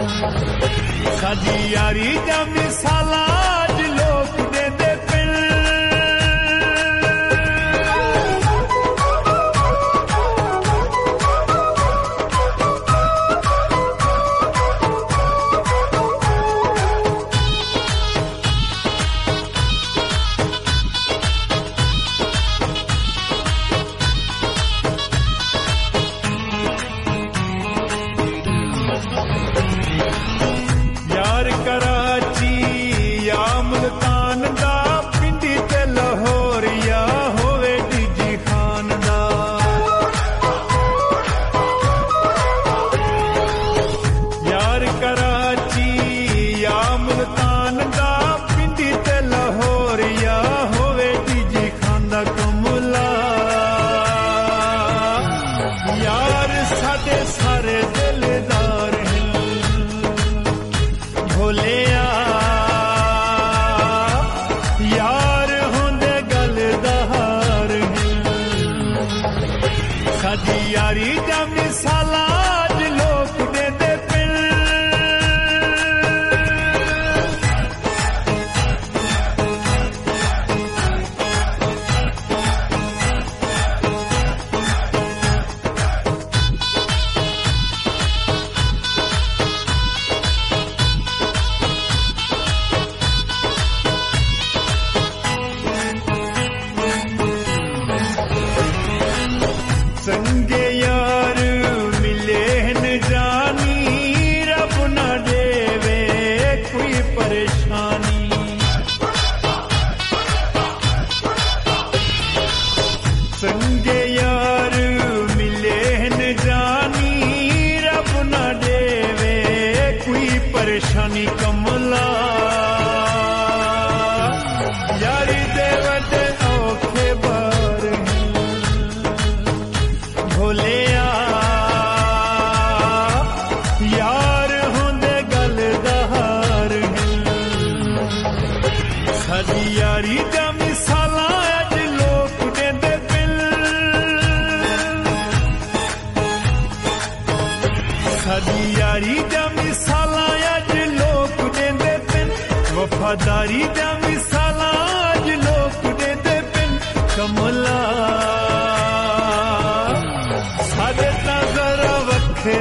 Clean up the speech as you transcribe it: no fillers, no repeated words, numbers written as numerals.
साडी यारी दा मिसाला अज लोक देंदे पिन यार कराची या मुल्तान दा पिंडी ते लाहौर या होवे डीजी खान दा यार कराची या मुल्तान दा पिंडी ते लाहौर या होवे डीजी खान दा कमला यार साडे सारे दिलदार भोलिया यार होंदे गलदार साडी यारी दा मिसाला अज लोक देंदे पिन संगे यार मिले न जानी रब न देवे कोई परेशानी संगे यार मिले न जानी रब न देवे कोई परेशानी कमला यारी देवत औखे बार भोलिया यार होंदे गलदार साडी यारी दा मिसाला अज लोक देंदे पिन साडी यारी दा मिसाला अज लोक देंदे पिन वफादारी दा मिसाला